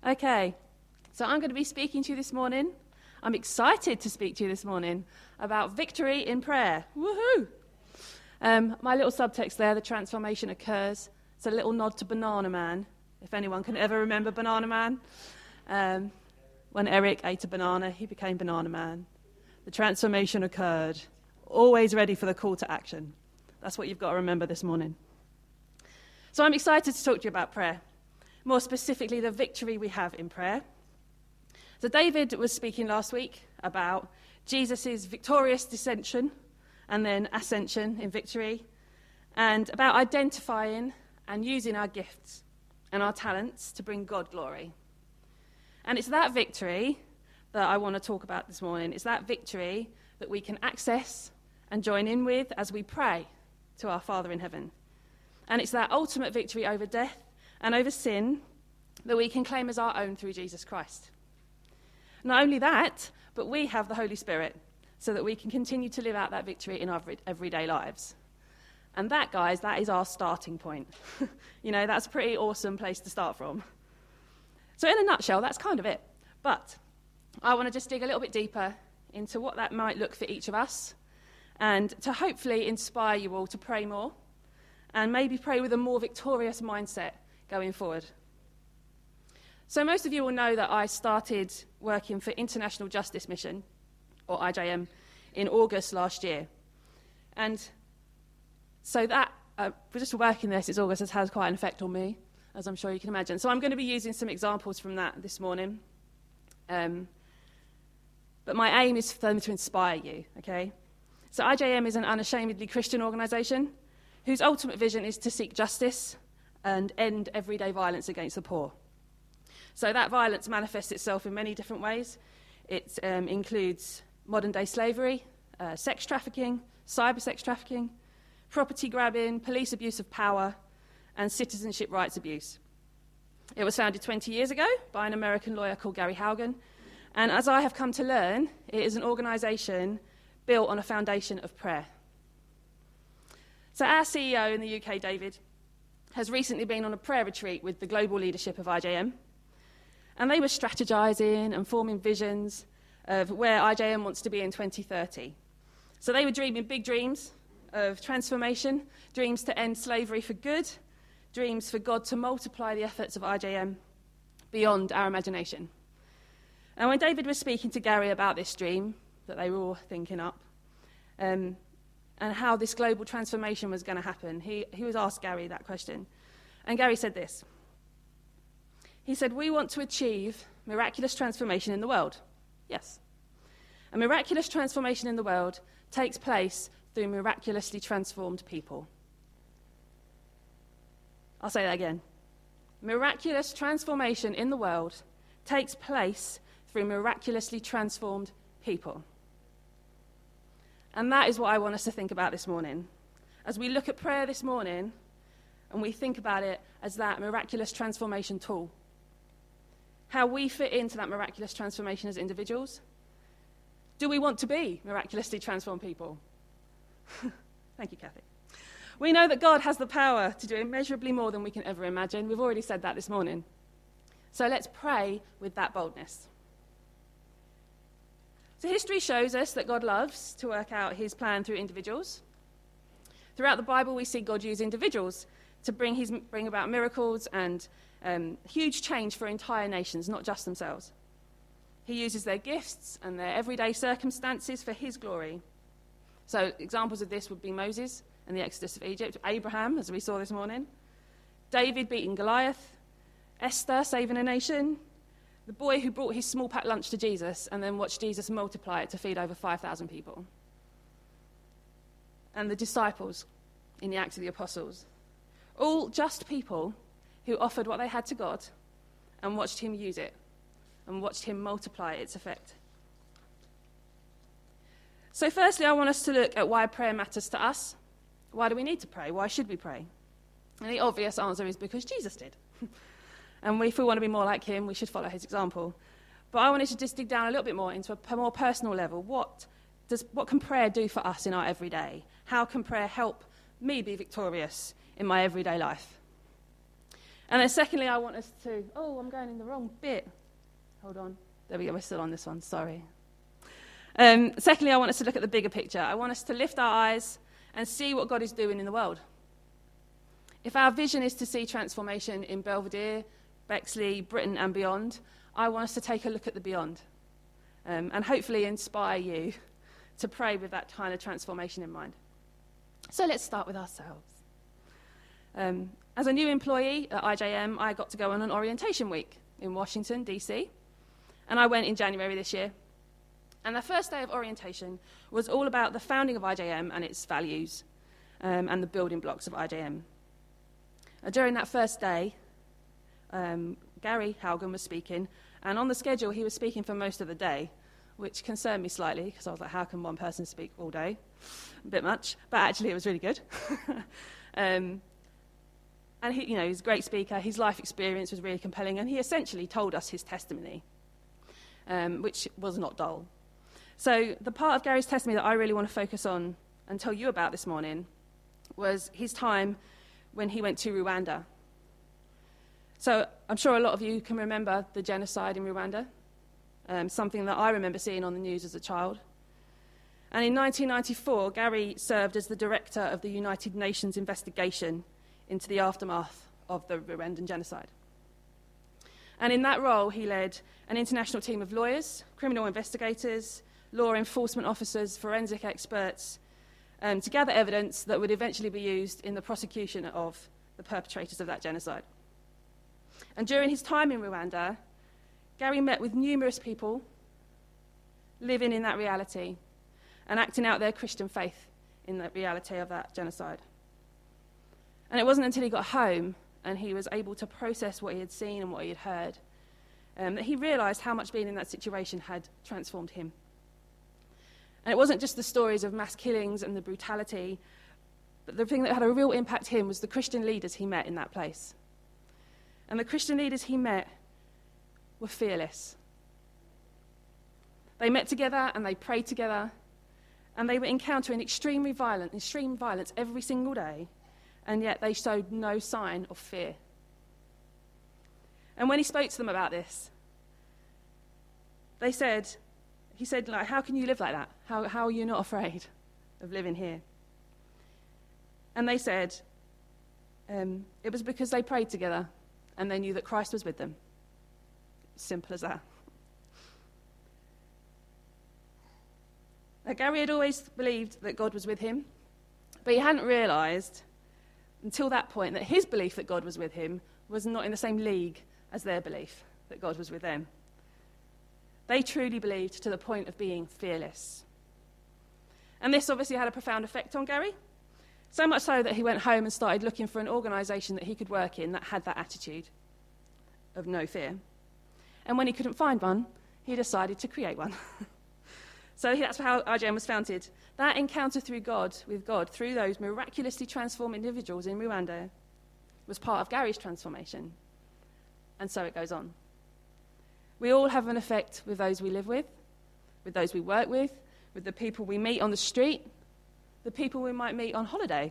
Okay, so I'm going to be speaking to you this morning. I'm excited to speak to you this morning about victory in prayer. Woohoo! My little subtext there, the transformation occurs. It's a little nod to Banana Man, if anyone can ever remember Banana Man. When Eric ate a banana, he became Banana Man. The transformation occurred. Always ready for the call to action. That's what you've got to remember this morning. So I'm excited to talk to you about prayer. More specifically, the victory we have in prayer. So David was speaking last week about Jesus' victorious descension and then ascension in victory, and about identifying and using our gifts and our talents to bring God glory. And it's that victory that I want to talk about this morning. It's that victory that we can access and join in with as we pray to our Father in heaven. And it's that ultimate victory over death and over sin that we can claim as our own through Jesus Christ. Not only that, but we have the Holy Spirit so that we can continue to live out that victory in our everyday lives. And that, guys, that is our starting point. That's a pretty awesome place to start from. So in a nutshell, that's kind of it. But I want to just dig a little bit deeper into what that might look for each of us and to hopefully inspire you all to pray more and maybe pray with a more victorious mindset going forward. So most of you will know that I started working for International Justice Mission, or IJM, in August last year. And so that, just working there since August has had quite an effect on me, as I'm sure you can imagine. So I'm going to be using some examples from that this morning. But my aim is for them to inspire you, okay? So IJM is an unashamedly Christian organisation whose ultimate vision is to seek justice and end everyday violence against the poor. So that violence manifests itself in many different ways. It includes modern-day slavery, sex trafficking, cyber sex trafficking, property grabbing, police abuse of power, and citizenship rights abuse. It was founded 20 years ago by an American lawyer called Gary Haugen, and as I have come to learn, it is an organisation built on a foundation of prayer. So our CEO in the UK, David, has recently been on a prayer retreat with the global leadership of IJM, and they were strategizing and forming visions of where IJM wants to be in 2030. So they were dreaming big dreams of transformation, dreams to end slavery for good, dreams for God to multiply the efforts of IJM beyond our imagination. And when David was speaking to Gary about this dream that they were all thinking up, and how this global transformation was going to happen, he was asked Gary that question. And Gary said this. He said, "We want to achieve miraculous transformation in the world." Yes. A miraculous transformation in the world takes place through miraculously transformed people. I'll say that again. Miraculous transformation in the world takes place through miraculously transformed people. And that is what I want us to think about this morning. As we look at prayer this morning, and we think about it as that miraculous transformation tool. How we fit into that miraculous transformation as individuals. Do we want to be miraculously transformed people? Thank you, Kathy. We know that God has the power to do immeasurably more than we can ever imagine. We've already said that this morning. So let's pray with that boldness. So history shows us that God loves to work out his plan through individuals. Throughout the Bible, we see God use individuals to bring about miracles and huge change for entire nations, not just themselves. He uses their gifts and their everyday circumstances for his glory. So examples of this would be Moses and the Exodus of Egypt, Abraham, as we saw this morning, David beating Goliath, Esther saving a nation, the boy who brought his small pack lunch to Jesus and then watched Jesus multiply it to feed over 5,000 people, and the disciples in the Acts of the Apostles. All just people who offered what they had to God and watched him use it and watched him multiply its effect. So firstly, I want us to look at why prayer matters to us. Why do we need to pray? Why should we pray? And the obvious answer is because Jesus did. And if we want to be more like him, we should follow his example. But I wanted to just dig down a little bit more into a more personal level. What can prayer do for us in our everyday? How can prayer help me be victorious in my everyday life? And then secondly, I want us to... Oh, I'm going in the wrong bit. Hold on. There we go. We're still on this one. Sorry. Secondly, I want us to look at the bigger picture. I want us to lift our eyes and see what God is doing in the world. If our vision is to see transformation in Belvedere, Bexley, Britain and beyond, I want us to take a look at the beyond and hopefully inspire you to pray with that kind of transformation in mind. So let's start with ourselves. As a new employee at IJM, I got to go on an orientation week in Washington, D.C., and I went in January this year. And the first day of orientation was all about the founding of IJM and its values and the building blocks of IJM. During that first day, Gary Haugen was speaking, and on the schedule he was speaking for most of the day, which concerned me slightly, because I was like, how can one person speak all day? A bit much, but actually it was really good. And he's a great speaker, his life experience was really compelling, and he essentially told us his testimony, which was not dull. So the part of Gary's testimony that I really want to focus on and tell you about this morning was his time when he went to Rwanda. So I'm sure a lot of you can remember the genocide in Rwanda, something that I remember seeing on the news as a child. And in 1994, Gary served as the director of the United Nations investigation into the aftermath of the Rwandan genocide. And in that role, he led an international team of lawyers, criminal investigators, law enforcement officers, forensic experts, to gather evidence that would eventually be used in the prosecution of the perpetrators of that genocide. And during his time in Rwanda, Gary met with numerous people living in that reality and acting out their Christian faith in the reality of that genocide. And it wasn't until he got home and he was able to process what he had seen and what he had heard that he realised how much being in that situation had transformed him. And it wasn't just the stories of mass killings and the brutality, but the thing that had a real impact on him was the Christian leaders he met in that place. And the Christian leaders he met were fearless. They met together and they prayed together, and they were encountering extreme violence every single day, and yet they showed no sign of fear. And when he spoke to them about this, he said, like, how can you live like that? How are you not afraid of living here? And they said, it was because they prayed together and they knew that Christ was with them. Simple as that. Now, Gary had always believed that God was with him, but he hadn't realised until that point that his belief that God was with him was not in the same league as their belief that God was with them. They truly believed to the point of being fearless. And this obviously had a profound effect on Gary, so much so that he went home and started looking for an organisation that he could work in that had that attitude of no fear. And when he couldn't find one, he decided to create one. So that's how IJM was founded. That encounter with God, through those miraculously transformed individuals in Rwanda, was part of Gary's transformation. And so it goes on. We all have an effect with those we live with those we work with the people we meet on the street, the people we might meet on holiday.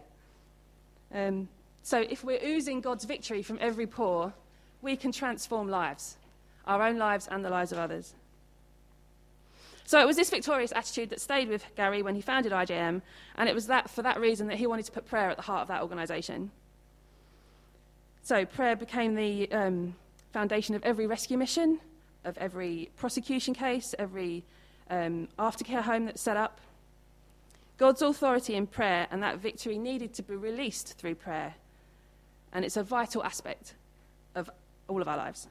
So if we're oozing God's victory from every pore, we can transform lives, our own lives and the lives of others. So it was this victorious attitude that stayed with Gary when he founded IJM, and it was for that reason that he wanted to put prayer at the heart of that organisation. So prayer became the foundation of every rescue mission, of every prosecution case, every aftercare home that's set up. God's authority in prayer and that victory needed to be released through prayer, and it's a vital aspect of all of our lives.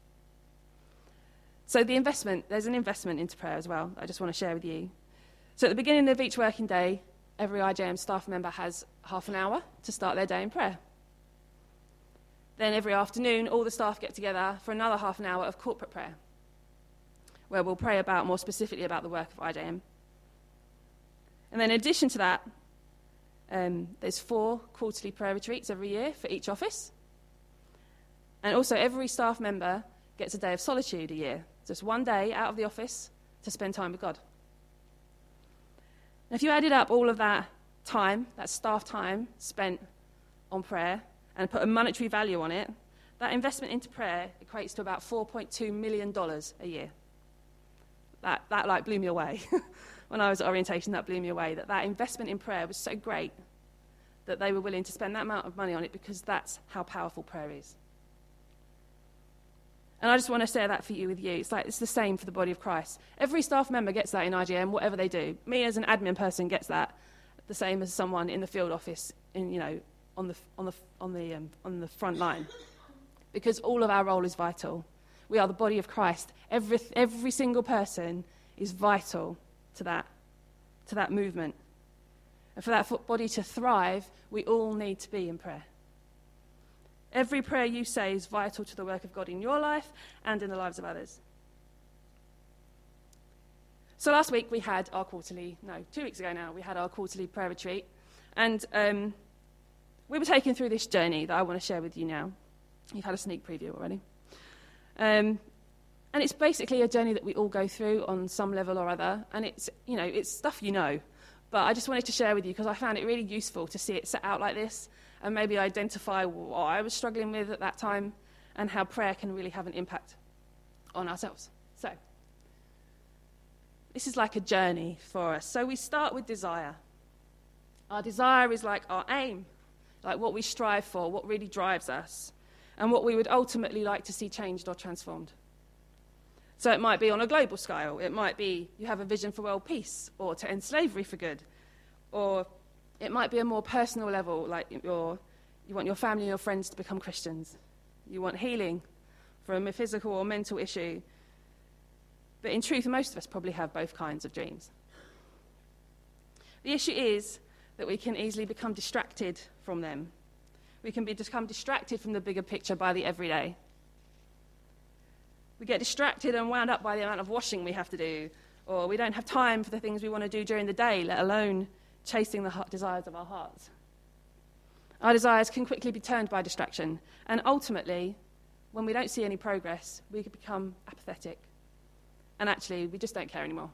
So there's an investment into prayer as well that I just want to share with you. So at the beginning of each working day, every IJM staff member has half an hour to start their day in prayer. Then every afternoon, all the staff get together for another half an hour of corporate prayer, where we'll pray more specifically about the work of IJM. And then in addition to that, there's 4 quarterly prayer retreats every year for each office. And also every staff member gets a day of solitude a year, just one day out of the office to spend time with God. And if you added up all of that time, that staff time spent on prayer, and put a monetary value on it, That investment into prayer equates to about $4.2 million a year. That like blew me away. When I was at orientation, that blew me away, that investment in prayer was so great that they were willing to spend that amount of money on it because that's how powerful prayer is. And I just want to share that with you. It's the same for the body of Christ. Every staff member gets that in IGM, whatever they do. Me as an admin person gets that, the same as someone in the field office, on the front line, because all of our role is vital. We are the body of Christ. Every single person is vital to that movement. And for that body to thrive, we all need to be in prayer. Every prayer you say is vital to the work of God in your life and in the lives of others. So last week we had our 2 weeks ago now, we had our quarterly prayer retreat. And we were taken through this journey that I want to share with you now. You've had a sneak preview already. And it's basically a journey that we all go through on some level or other. And it's stuff you know. But I just wanted to share with you because I found it really useful to see it set out like this and maybe identify what I was struggling with at that time and how prayer can really have an impact on ourselves. So, this is like a journey for us. So we start with desire. Our desire is like our aim, like what we strive for, what really drives us, and what we would ultimately like to see changed or transformed. So it might be on a global scale. It might be you have a vision for world peace or to end slavery for good. Or it might be a more personal level, like you want your family and your friends to become Christians. You want healing from a physical or mental issue. But in truth, most of us probably have both kinds of dreams. The issue is that we can easily become distracted from them. We can become distracted from the bigger picture by the everyday. We get distracted and wound up by the amount of washing we have to do, or we don't have time for the things we want to do during the day, let alone chasing the desires of our hearts. Our desires can quickly be turned by distraction, and ultimately, when we don't see any progress, we can become apathetic, and actually, we just don't care anymore.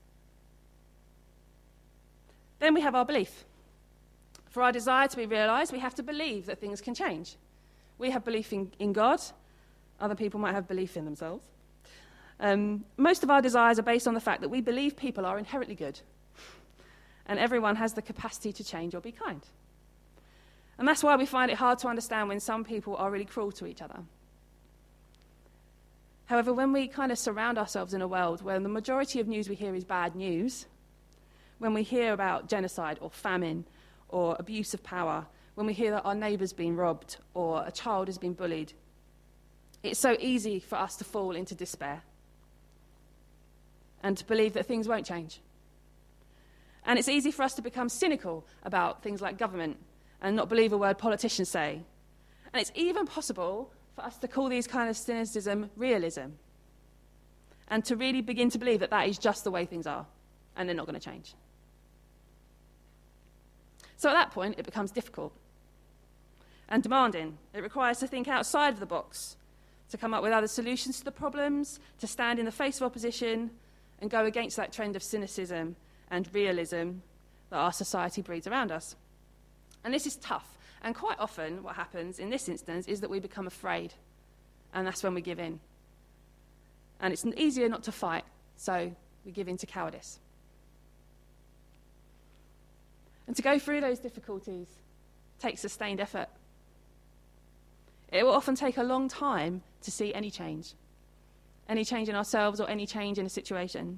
Then we have our belief. For our desire to be realised, we have to believe that things can change. We have belief in God. Other people might have belief in themselves. Most of our desires are based on the fact that we believe people are inherently good, and everyone has the capacity to change or be kind. And that's why we find it hard to understand when some people are really cruel to each other. However, when we kind of surround ourselves in a world where the majority of news we hear is bad news, when we hear about genocide or famine or abuse of power, when we hear that our neighbour's been robbed or a child has been bullied, it's so easy for us to fall into despair and to believe that things won't change. And it's easy for us to become cynical about things like government and not believe a word politicians say. And it's even possible for us to call these kind of cynicism realism and to really begin to believe that that is just the way things are and they're not going to change. So at that point, it becomes difficult and demanding. It requires to think outside of the box, to come up with other solutions to the problems, to stand in the face of opposition and go against that trend of cynicism and realism that our society breeds around us. And this is tough. And quite often what happens in this instance is that we become afraid, and that's when we give in. And it's easier not to fight, so we give in to cowardice. And to go through those difficulties takes sustained effort. It will often take a long time to see any change in ourselves or any change in a situation.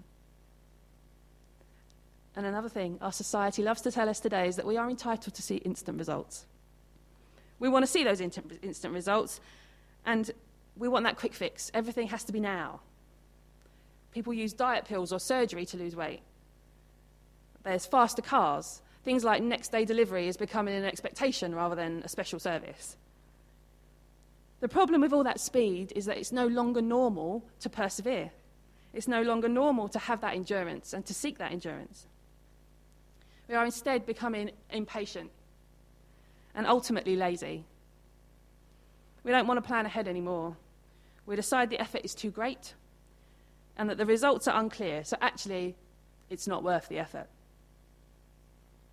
And another thing our society loves to tell us today is that we are entitled to see instant results. We want to see those instant results, and we want that quick fix. Everything has to be now. People use diet pills or surgery to lose weight. There's faster cars. Things like next-day delivery is becoming an expectation rather than a special service. The problem with all that speed is that it's no longer normal to persevere. It's no longer normal to have that endurance and to seek that endurance. We are instead becoming impatient and ultimately lazy. We don't want to plan ahead anymore. We decide the effort is too great and that the results are unclear, so actually it's not worth the effort.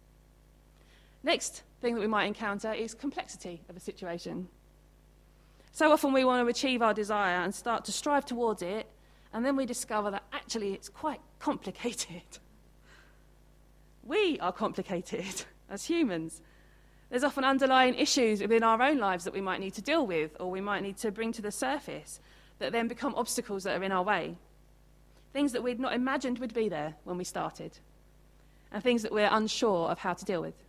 Next thing that we might encounter is complexity of a situation. So often we want to achieve our desire and start to strive towards it, and then we discover that actually it's quite complicated. We are complicated as humans. There's often underlying issues within our own lives that we might need to deal with, or we might need to bring to the surface, that then become obstacles that are in our way. Things that we'd not imagined would be there when we started, and things that we're unsure of how to deal with.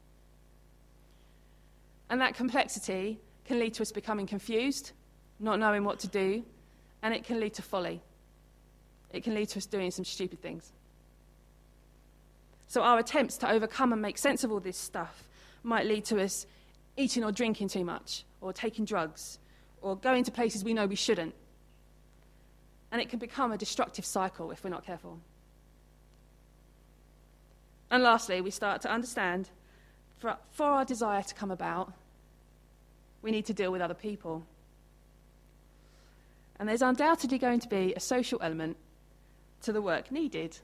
And that complexity can lead to us becoming confused, not knowing what to do, and it can lead to folly. It can lead to us doing some stupid things. So our attempts to overcome and make sense of all this stuff might lead to us eating or drinking too much, or taking drugs, or going to places we know we shouldn't. And it can become a destructive cycle if we're not careful. And lastly, we start to understand for our desire to come about, we need to deal with other people. And there's undoubtedly going to be a social element to the work needed,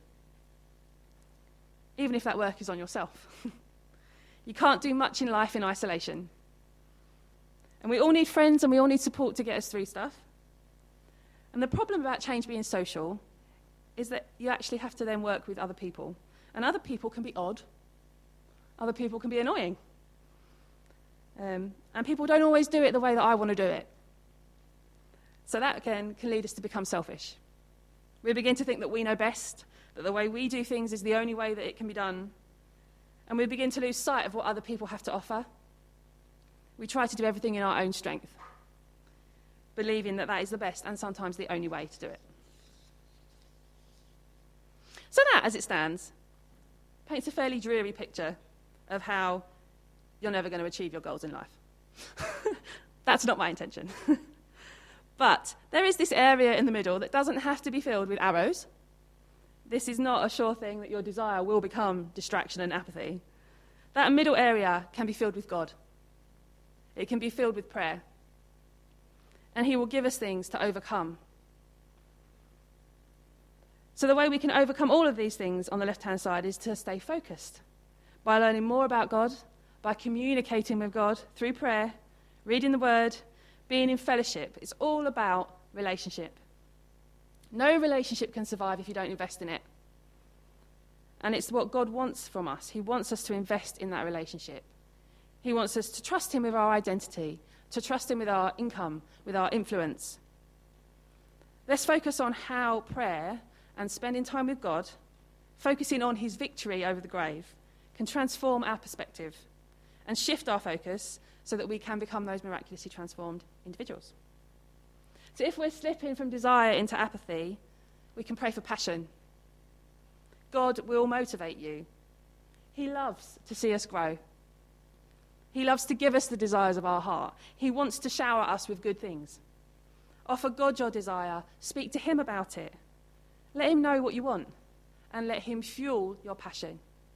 even if that work is on yourself. You can't do much in life in isolation. And we all need friends and we all need support to get us through stuff. And the problem about change being social is that you actually have to then work with other people. And other people can be odd. Other people can be annoying. And people don't always do it the way that I want to do it. So that, again, can lead us to become selfish. We begin to think that we know best, that the way we do things is the only way that it can be done. And we begin to lose sight of what other people have to offer. We try to do everything in our own strength, believing that that is the best and sometimes the only way to do it. So that, as it stands, paints a fairly dreary picture of how you're never going to achieve your goals in life. That's not my intention. But there is this area in the middle that doesn't have to be filled with arrows. This is not a sure thing that your desire will become distraction and apathy. That middle area can be filled with God. It can be filled with prayer. And he will give us things to overcome. So the way we can overcome all of these things on the left-hand side is to stay focused by learning more about God, by communicating with God through prayer, reading the Word, being in fellowship. It's all about relationship. No relationship can survive if you don't invest in it. And it's what God wants from us. He wants us to invest in that relationship. He wants us to trust him with our identity, to trust him with our income, with our influence. Let's focus on how prayer and spending time with God, focusing on his victory over the grave, can transform our perspective and shift our focus so that we can become those miraculously transformed individuals. So if we're slipping from desire into apathy, we can pray for passion. God will motivate you. He loves to see us grow. He loves to give us the desires of our heart. He wants to shower us with good things. Offer God your desire. Speak to him about it. Let him know what you want, and let him fuel your passion.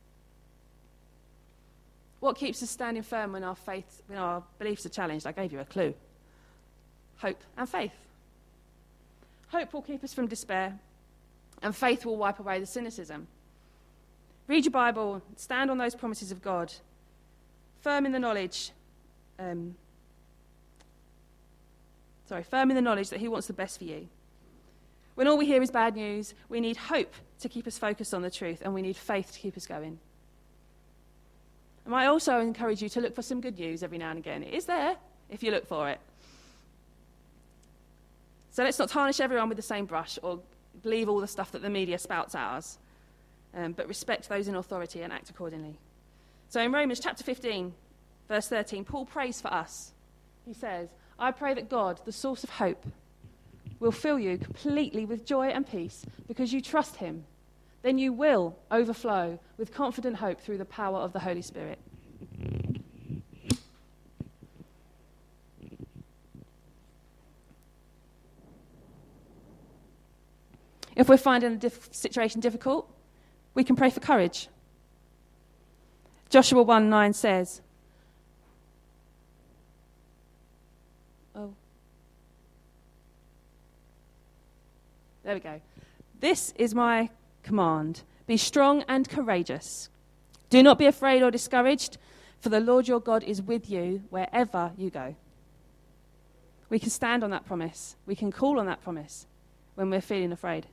What keeps us standing firm when our beliefs are challenged? I gave you a clue. Hope and faith. Hope will keep us from despair, and faith will wipe away the cynicism. Read your Bible, stand on those promises of God, firm in the knowledge that he wants the best for you. When all we hear is bad news, we need hope to keep us focused on the truth, and we need faith to keep us going. I might also encourage you to look for some good news every now and again. It is there if you look for it. So let's not tarnish everyone with the same brush or believe all the stuff that the media spouts at us, but respect those in authority and act accordingly. So in Romans chapter 15, verse 13, Paul prays for us. He says, I pray that God, the source of hope, will fill you completely with joy and peace because you trust him. Then you will overflow with confident hope through the power of the Holy Spirit. If we're finding the situation difficult, we can pray for courage. Joshua 1:9 says, there we go. This is my command. Be strong and courageous. Do not be afraid or discouraged, for the Lord your God is with you wherever you go. We can stand on that promise. We can call on that promise when we're feeling afraid.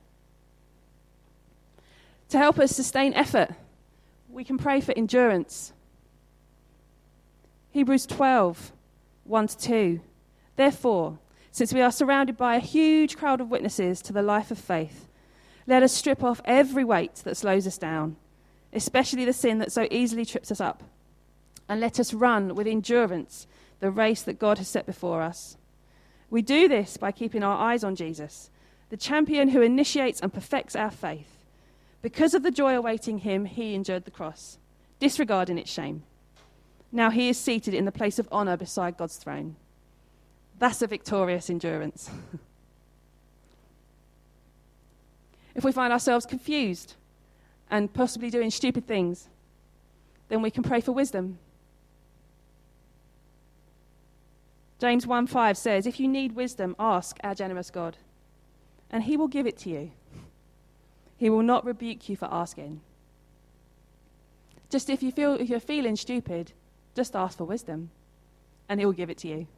To help us sustain effort, we can pray for endurance. Hebrews 12, 1-2. Therefore, since we are surrounded by a huge crowd of witnesses to the life of faith, let us strip off every weight that slows us down, especially the sin that so easily trips us up, and let us run with endurance the race that God has set before us. We do this by keeping our eyes on Jesus, the champion who initiates and perfects our faith. Because of the joy awaiting him, he endured the cross, disregarding its shame. Now he is seated in the place of honor beside God's throne. That's a victorious endurance. If we find ourselves confused and possibly doing stupid things, then we can pray for wisdom. James 1:5 says, if you need wisdom, ask our generous God, and he will give it to you. He will not rebuke you for asking. Just if you're feeling stupid, just ask for wisdom, and he will give it to you.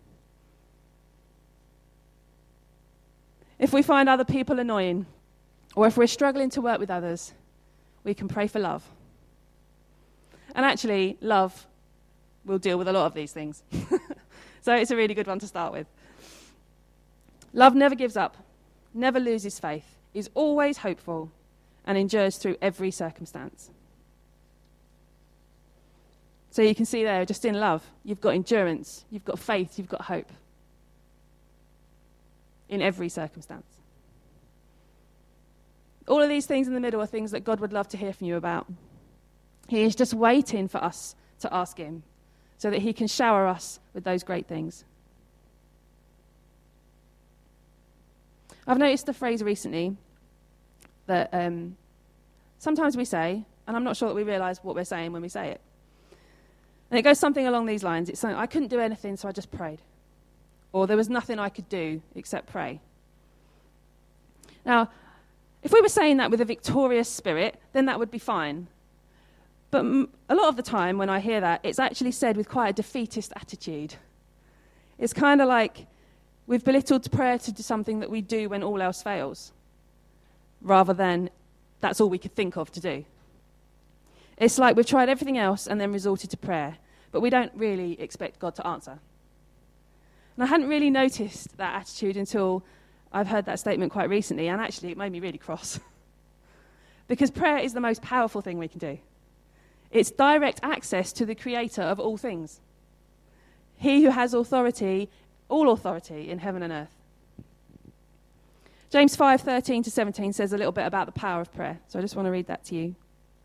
If we find other people annoying, or if we're struggling to work with others, we can pray for love. And actually, love will deal with a lot of these things. So it's a really good one to start with. Love never gives up, never loses faith, is always hopeful, and endures through every circumstance. So you can see there, just in love, you've got endurance, you've got faith, you've got hope. In every circumstance. All of these things in the middle are things that God would love to hear from you about. He is just waiting for us to ask him so that he can shower us with those great things. I've noticed a phrase recently that sometimes we say, and I'm not sure that we realise what we're saying when we say it. And it goes something along these lines. It's something, I couldn't do anything, so I just prayed. Or there was nothing I could do except pray. Now, if we were saying that with a victorious spirit, then that would be fine. But a lot of the time when I hear that, it's actually said with quite a defeatist attitude. It's kind of like we've belittled prayer to do something that we do when all else fails, rather than that's all we could think of to do. It's like we've tried everything else and then resorted to prayer, but we don't really expect God to answer. And I hadn't really noticed that attitude until I've heard that statement quite recently, and actually it made me really cross. Because prayer is the most powerful thing we can do. It's direct access to the creator of all things. He who has authority, all authority in heaven and earth. James 5:13-17 says a little bit about the power of prayer. So I just want to read that to you.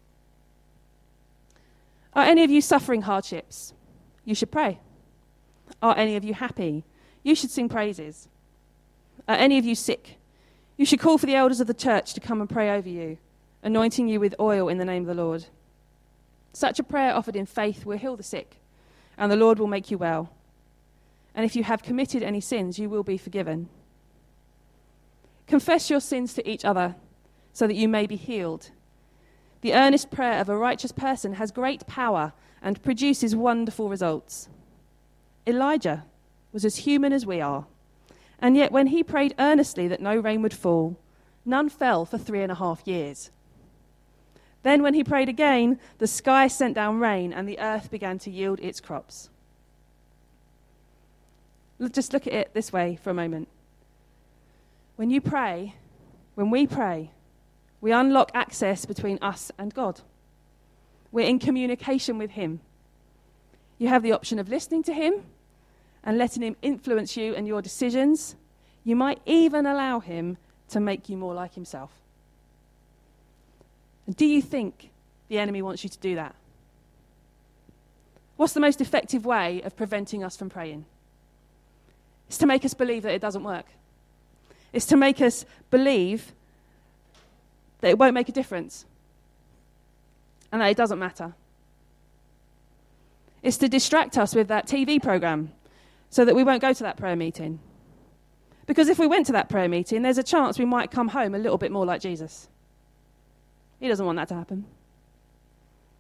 Are any of you suffering hardships? You should pray. Are any of you happy? You should sing praises. Are any of you sick? You should call for the elders of the church to come and pray over you, anointing you with oil in the name of the Lord. Such a prayer offered in faith will heal the sick, and the Lord will make you well. And if you have committed any sins, you will be forgiven. Confess your sins to each other, so that you may be healed. The earnest prayer of a righteous person has great power and produces wonderful results. Elijah was as human as we are, and yet when he prayed earnestly that no rain would fall, none fell for 3.5 years. Then when he prayed again, the sky sent down rain and the earth began to yield its crops. Just look at it this way for a moment. When we pray, we unlock access between us and God. We're in communication with him. You have the option of listening to him and letting him influence you and your decisions. You might even allow him to make you more like himself. And do you think the enemy wants you to do that? What's the most effective way of preventing us from praying? It's to make us believe that it doesn't work. It's to make us believe that it won't make a difference and that it doesn't matter. It's to distract us with that TV program so that we won't go to that prayer meeting. Because if we went to that prayer meeting, there's a chance we might come home a little bit more like Jesus. He doesn't want that to happen.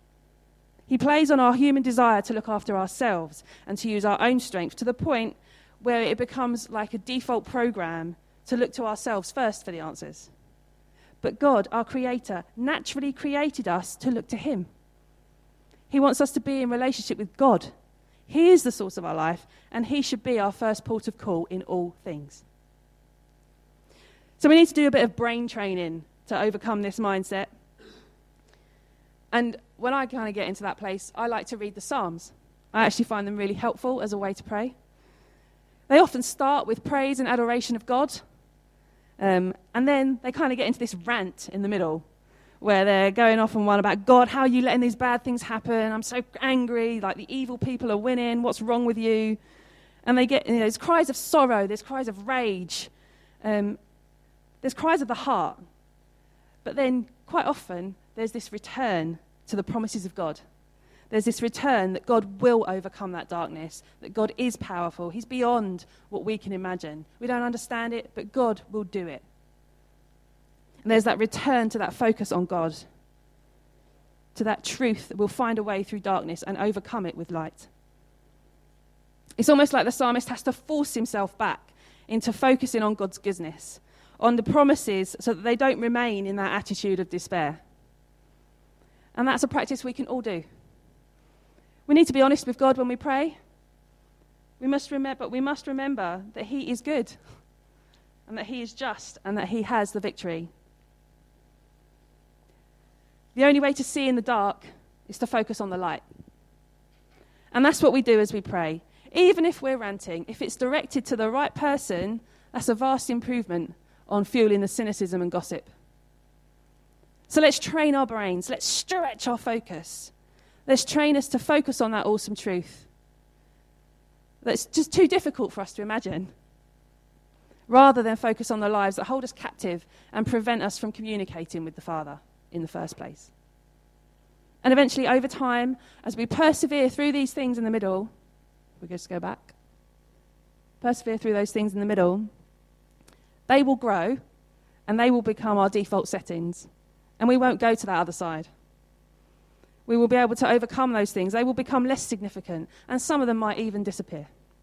He plays on our human desire to look after ourselves and to use our own strength to the point where it becomes like a default program to look to ourselves first for the answers. But God, our Creator, naturally created us to look to Him. He wants us to be in relationship with God. He is the source of our life, and He should be our first port of call in all things. So we need to do a bit of brain training to overcome this mindset. And when I kind of get into that place, I like to read the Psalms. I actually find them really helpful as a way to pray. They often start with praise and adoration of God. And then they kind of get into this rant in the middle where they're going off on one about, God, how are you letting these bad things happen? I'm so angry, like the evil people are winning. What's wrong with you? And they get, there's cries of sorrow, there's cries of rage, there's cries of the heart. But then quite often there's this return to the promises of God. There's this return that God will overcome that darkness, that God is powerful. He's beyond what we can imagine. We don't understand it, but God will do it. And there's that return to that focus on God, to that truth that will find a way through darkness and overcome it with light. It's almost like the psalmist has to force himself back into focusing on God's goodness, on the promises, so that they don't remain in that attitude of despair. And that's a practice we can all do. We need to be honest with God when we pray. We must remember that He is good and that He is just and that He has the victory. The only way to see in the dark is to focus on the light. And that's what we do as we pray. Even if we're ranting, if it's directed to the right person, that's a vast improvement on fueling the cynicism and gossip. So let's train our brains. Let's stretch our focus. Let's train us to focus on that awesome truth that's just too difficult for us to imagine, rather than focus on the lives that hold us captive and prevent us from communicating with the Father in the first place. And eventually, over time, as we persevere through these things in the middle, we'll just go back, persevere through those things in the middle, they will grow and they will become our default settings, and we won't go to that other side. We will be able to overcome those things. They will become less significant, and some of them might even disappear.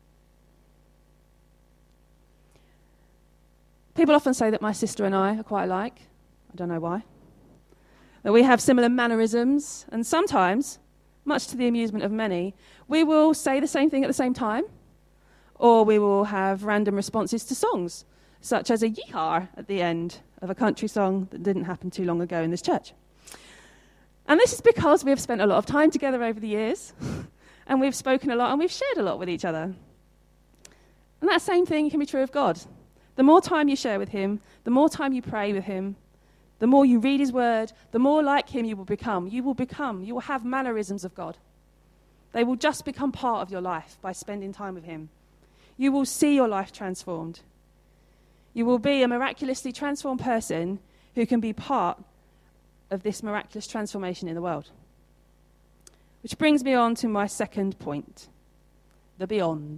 People often say that my sister and I are quite alike. I don't know why. That we have similar mannerisms, and sometimes, much to the amusement of many, we will say the same thing at the same time, or we will have random responses to songs, such as a yee-haw at the end of a country song that didn't happen too long ago in this church. And this is because we have spent a lot of time together over the years, and we've spoken a lot, and we've shared a lot with each other. And that same thing can be true of God. The more time you share with Him, the more time you pray with Him, the more you read His Word, the more like Him you will become. You will have mannerisms of God. They will just become part of your life by spending time with Him. You will see your life transformed. You will be a miraculously transformed person who can be part of this miraculous transformation in the world. Which brings me on to my second point, the beyond.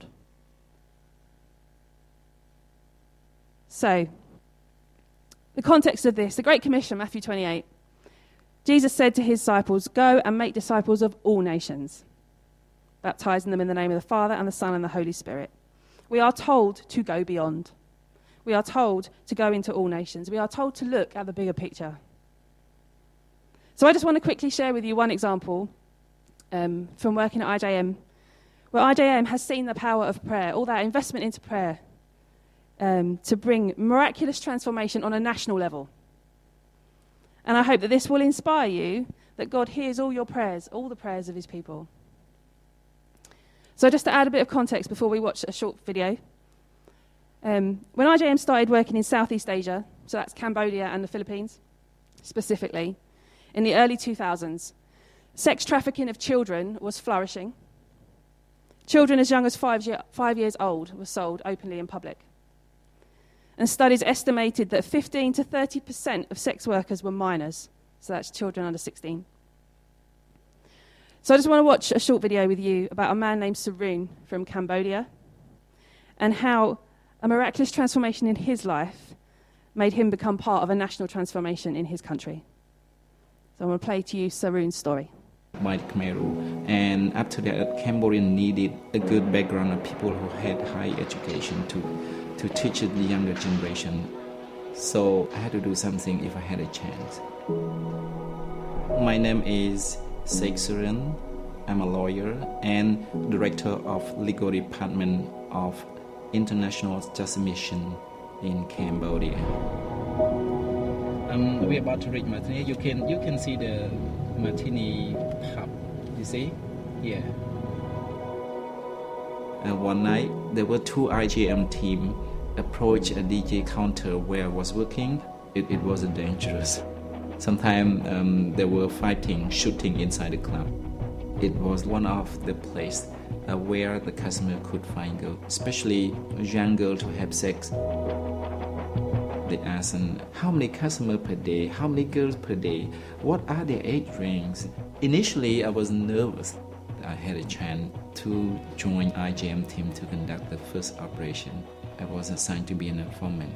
So, the context of this, the Great Commission, Matthew 28. Jesus said to His disciples, "Go and make disciples of all nations, baptizing them in the name of the Father and the Son and the Holy Spirit." We are told to go beyond. We are told to go into all nations. We are told to look at the bigger picture. So I just want to quickly share with you one example from working at IJM, where IJM has seen the power of prayer, all that investment into prayer, to bring miraculous transformation on a national level. And I hope that this will inspire you, that God hears all your prayers, all the prayers of His people. So just to add a bit of context before we watch a short video, when IJM started working in Southeast Asia, so that's Cambodia and the Philippines specifically, in the early 2000s, sex trafficking of children was flourishing. Children as young as 5 years old were sold openly in public. And studies estimated that 15 to 30% of sex workers were minors, so that's children under 16. So I just want to watch a short video with you about a man named Saroon from Cambodia and how a miraculous transformation in his life made him become part of a national transformation in his country. So I'm going to play to you Saroon's story. White Khmer Rouge And after that, Cambodia needed a good background of people who had high education to teach the younger generation. So I had to do something if I had a chance. My name is Sheikh Surin. I'm a lawyer and director of legal department of International Justice Mission in Cambodia. We're about to reach Martini. You can see the Martini pub. You see? Yeah. One night, there were two IJM team approached a DJ counter where I was working. It was dangerous. Sometimes they were fighting, shooting inside the club. It was one of the place where the customer could find girls, especially a young girl to have sex. They asked, how many customers per day, how many girls per day, what are their age ranges? Initially, I was nervous. I had a chance to join IJM team to conduct the first operation. I was assigned to be an informant.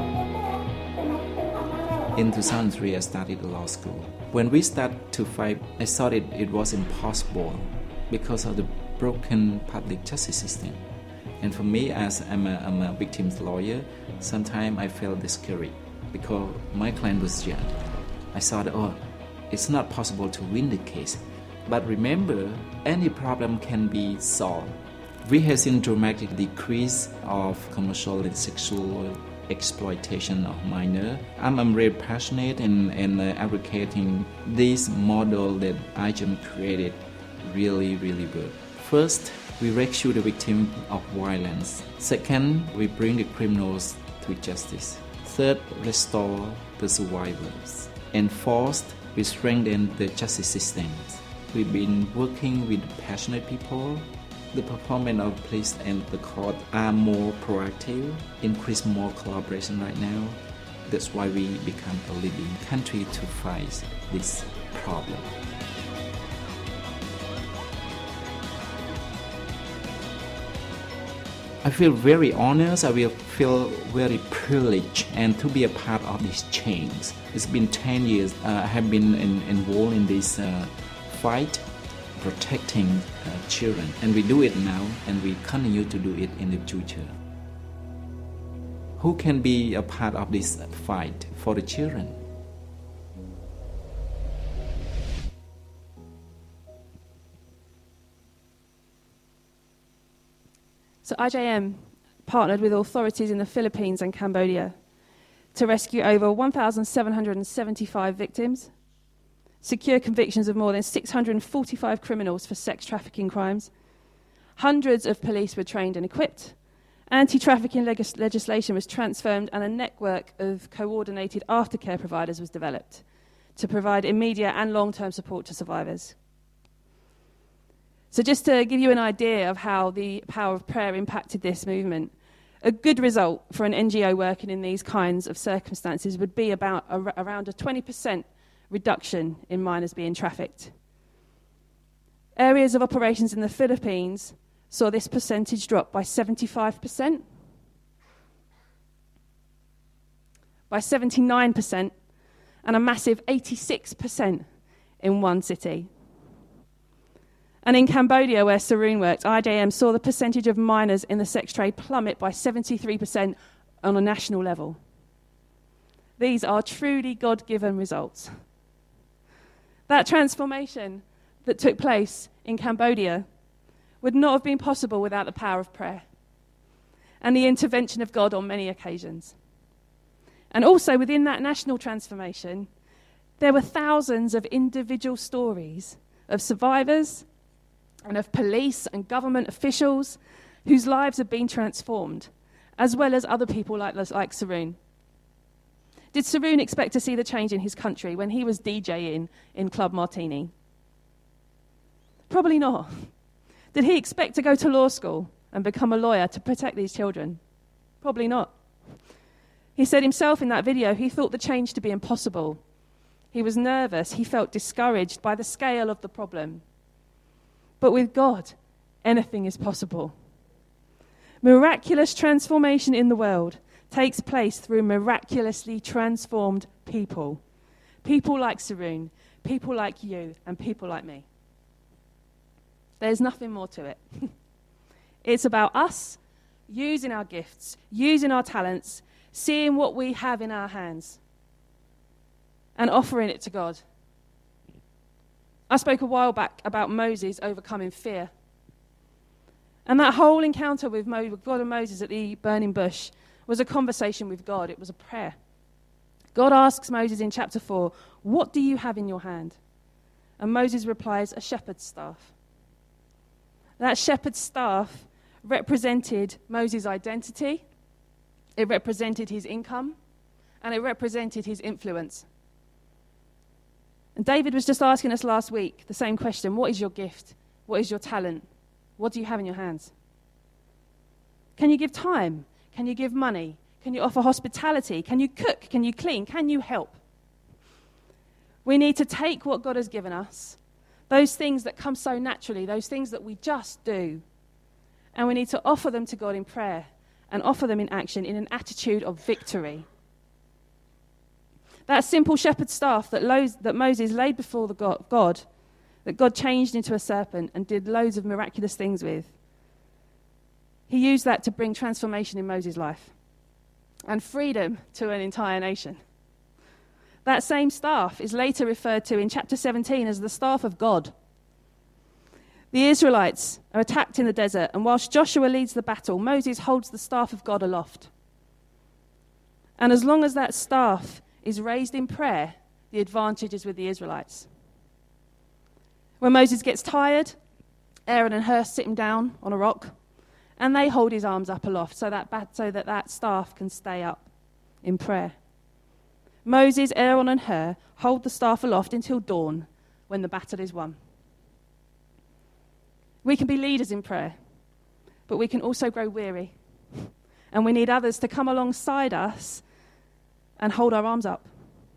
In 2003, I started law school. When we started to fight, I thought it was impossible because of the broken public justice system. And for me, as I'm a victim's lawyer, sometimes I felt discouraged because my client was young. I thought, it's not possible to win the case. But remember, any problem can be solved. We have seen dramatic decrease of commercial and sexual exploitation of minors. I'm really passionate in advocating this model that IJM created really well. First, we rescue the victim of violence. Second, we bring the criminals to justice. Third, restore the survivors. And fourth, we strengthen the justice systems. We've been working with passionate people. The performance of police and the court are more proactive, increase more collaboration right now. That's why we become a leading country to fight this problem. I feel very honored, I will feel very privileged and to be a part of this change. It's been 10 years I have been involved in this fight, protecting children. And we do it now and we continue to do it in the future. Who can be a part of this fight for the children? So IJM partnered with authorities in the Philippines and Cambodia to rescue over 1,775 victims, secure convictions of more than 645 criminals for sex trafficking crimes. Hundreds of police were trained and equipped. Anti-trafficking legislation was transformed and a network of coordinated aftercare providers was developed to provide immediate and long-term support to survivors. So just to give you an idea of how the power of prayer impacted this movement, a good result for an NGO working in these kinds of circumstances would be about around a 20% reduction in minors being trafficked. Areas of operations in the Philippines saw this percentage drop by 75%, by 79%, and a massive 86% in one city. And in Cambodia, where Saroon worked, IJM saw the percentage of minors in the sex trade plummet by 73% on a national level. These are truly God-given results. That transformation that took place in Cambodia would not have been possible without the power of prayer and the intervention of God on many occasions. And also within that national transformation, there were thousands of individual stories of survivors and of police and government officials whose lives have been transformed, as well as other people like Saroon. Did Saroon expect to see the change in his country when he was DJing in Club Martini? Probably not. Did he expect to go to law school and become a lawyer to protect these children? Probably not. He said himself in that video he thought the change to be impossible. He was nervous. He felt discouraged by the scale of the problem. But with God, anything is possible. Miraculous transformation in the world takes place through miraculously transformed people. People like Saroon, people like you, and people like me. There's nothing more to it. It's about us using our gifts, using our talents, seeing what we have in our hands, and offering it to God. I spoke a while back about Moses overcoming fear. And that whole encounter with God and Moses at the burning bush was a conversation with God. It was a prayer. God asks Moses in chapter 4, "What do you have in your hand?" And Moses replies, "A shepherd's staff." That shepherd's staff represented Moses' identity, it represented his income, and it represented his influence. And David was just asking us last week the same question: what is your gift? What is your talent? What do you have in your hands? Can you give time? Can you give money? Can you offer hospitality? Can you cook? Can you clean? Can you help? We need to take what God has given us, those things that come so naturally, those things that we just do, and we need to offer them to God in prayer and offer them in action in an attitude of victory. That simple shepherd's staff that Moses laid before God, that God changed into a serpent and did loads of miraculous things with, he used that to bring transformation in Moses' life and freedom to an entire nation. That same staff is later referred to in chapter 17 as the staff of God. The Israelites are attacked in the desert, and whilst Joshua leads the battle, Moses holds the staff of God aloft. And as long as that staff is raised in prayer, the advantage is with the Israelites. When Moses gets tired, Aaron and Hur sit him down on a rock, and they hold his arms up aloft so that staff can stay up in prayer. Moses, Aaron, and Hur hold the staff aloft until dawn, when the battle is won. We can be leaders in prayer, but we can also grow weary, and we need others to come alongside us and hold our arms up.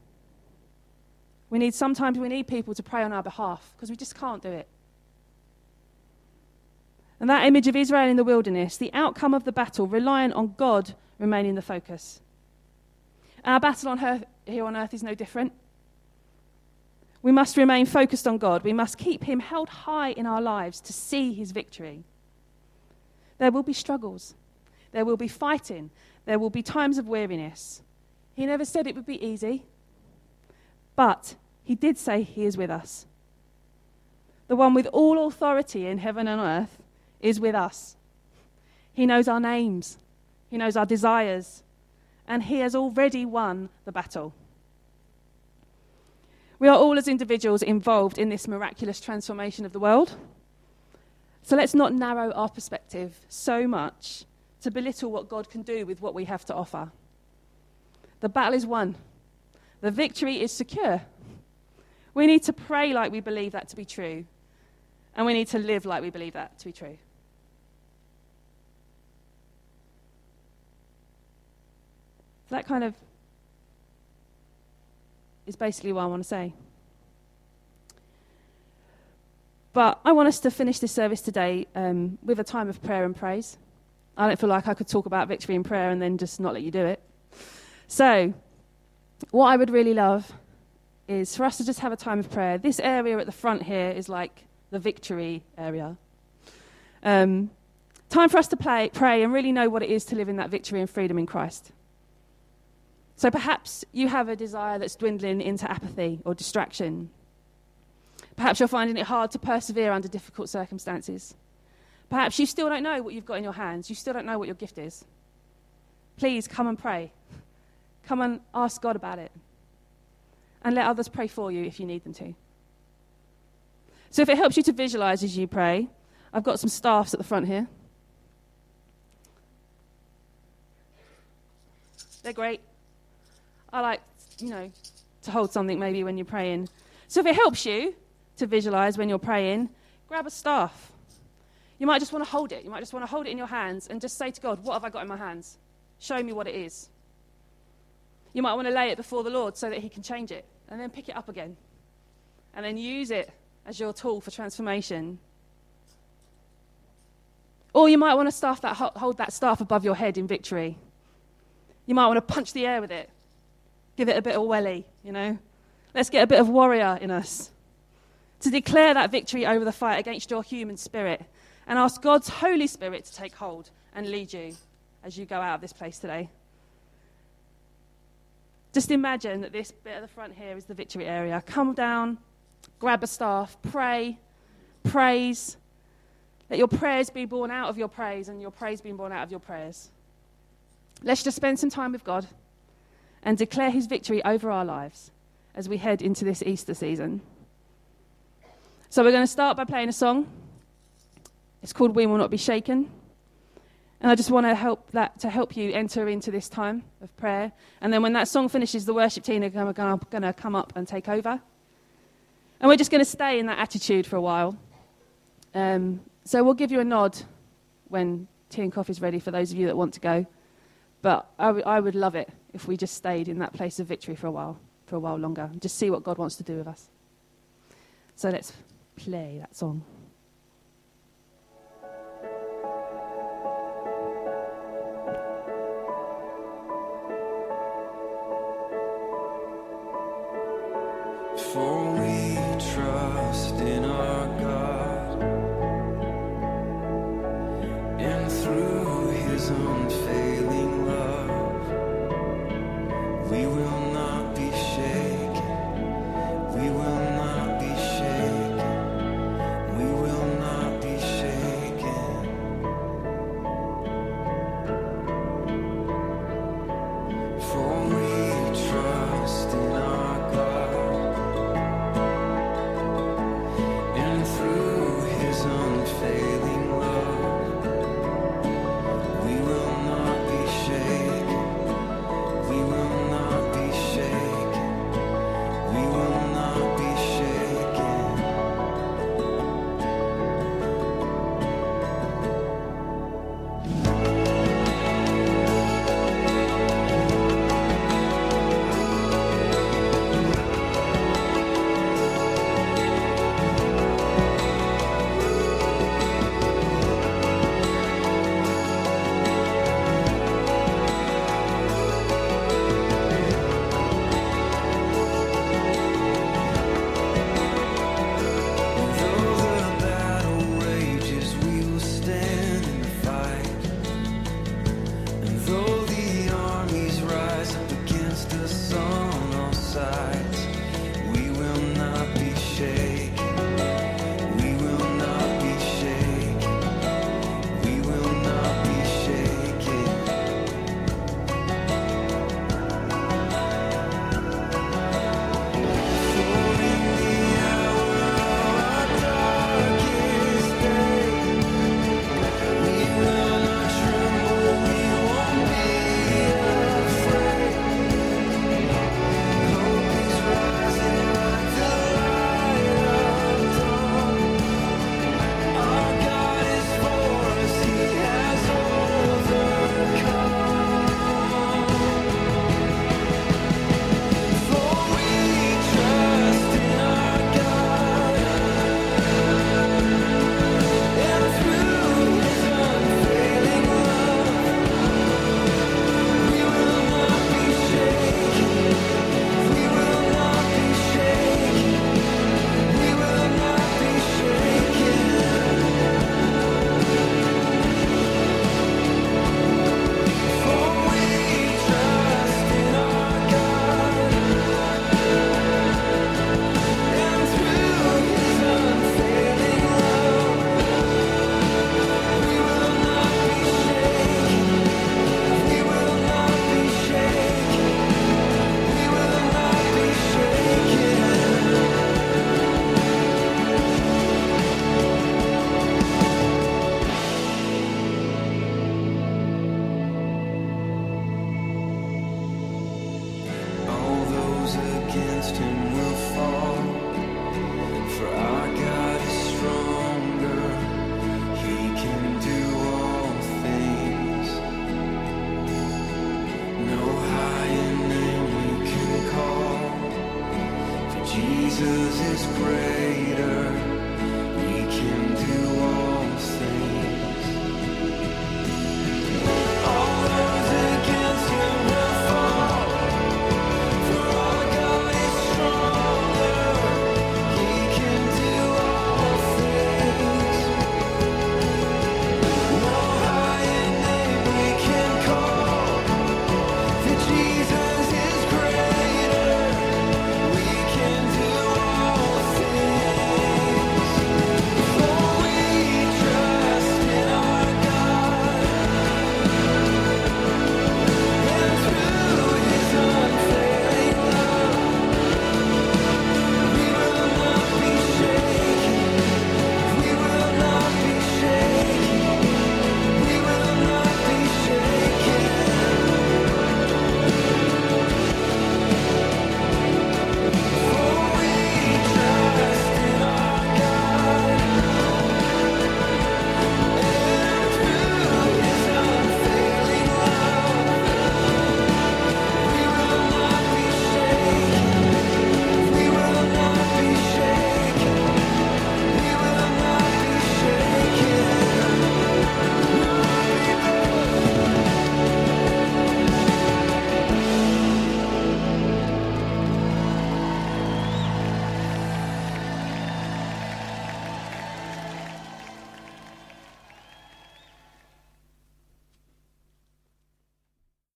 Sometimes we need people to pray on our behalf, because we just can't do it. And that image of Israel in the wilderness, the outcome of the battle, reliant on God remaining the focus. Our battle here on earth is no different. We must remain focused on God. We must keep him held high in our lives to see his victory. There will be struggles. There will be fighting. There will be times of weariness. He never said it would be easy, but he did say he is with us. The one with all authority in heaven and earth is with us. He knows our names. He knows our desires. And he has already won the battle. We are all as individuals involved in this miraculous transformation of the world. So let's not narrow our perspective so much to belittle what God can do with what we have to offer. The battle is won. The victory is secure. We need to pray like we believe that to be true. And we need to live like we believe that to be true. So that kind of is basically what I want to say. But I want us to finish this service today with a time of prayer and praise. I don't feel like I could talk about victory in prayer and then just not let you do it. So what I would really love is for us to just have a time of prayer. This area at the front here is like the victory area. Time for us to pray and really know what it is to live in that victory and freedom in Christ. So perhaps you have a desire that's dwindling into apathy or distraction. Perhaps you're finding it hard to persevere under difficult circumstances. Perhaps you still don't know what you've got in your hands. You still don't know what your gift is. Please come and pray. Come and ask God about it. And let others pray for you if you need them to. So if it helps you to visualize as you pray, I've got some staffs at the front here. They're great. I like, to hold something maybe when you're praying. So if it helps you to visualize when you're praying, grab a staff. You might just want to hold it. You might just want to hold it in your hands and just say to God, what have I got in my hands? Show me what it is. You might want to lay it before the Lord so that he can change it, and then pick it up again, and then use it as your tool for transformation. Or you might want to hold that staff above your head in victory. You might want to punch the air with it. Give it a bit of welly, Let's get a bit of warrior in us. to declare that victory over the fight against your human spirit, and ask God's Holy Spirit to take hold and lead you as you go out of this place today. Just imagine that this bit at the front here is the victory area. Come down, grab a staff, pray, praise. Let your prayers be born out of your praise and your praise being born out of your prayers. Let's just spend some time with God and declare his victory over our lives as we head into this Easter season. So we're going to start by playing a song. It's called We Will Not Be Shaken. And I just want to help you enter into this time of prayer. And then when that song finishes, the worship team are going to come up and take over. And we're just going to stay in that attitude for a while. So we'll give you a nod when tea and coffee is ready for those of you that want to go. But I would love it if we just stayed in that place of victory for a while longer, and just see what God wants to do with us. So let's play that song. For we trust in our God, and through his unfailing love, we will not be shaken, we will not be shaken, we will not be shaken. For we trust in our God, and through his unfailing love, we will not be shaken, we will not be shaken, we will not be shaken. Though the battle rages, we will stand in the fight. And though the armies rise up against us on all sides, we will not be shaken, we will not be shaken, we will not be shaken. For in the hour of darkest day, we will not tremble, we won't be afraid. Hope is rising like the light of dawn. Our God is for us, he has overcome. For we trust in our God, and through his unfailing love, we will not be shaken, we will not be shaken, we will not be shaken. For we trust in our God, and through his unfailing love, we will not be shaken, we will not be shaken, we will not be shaken. All those against him will fall, for our God is stronger, he can do all things. No higher name we can call, for Jesus is greater, we can do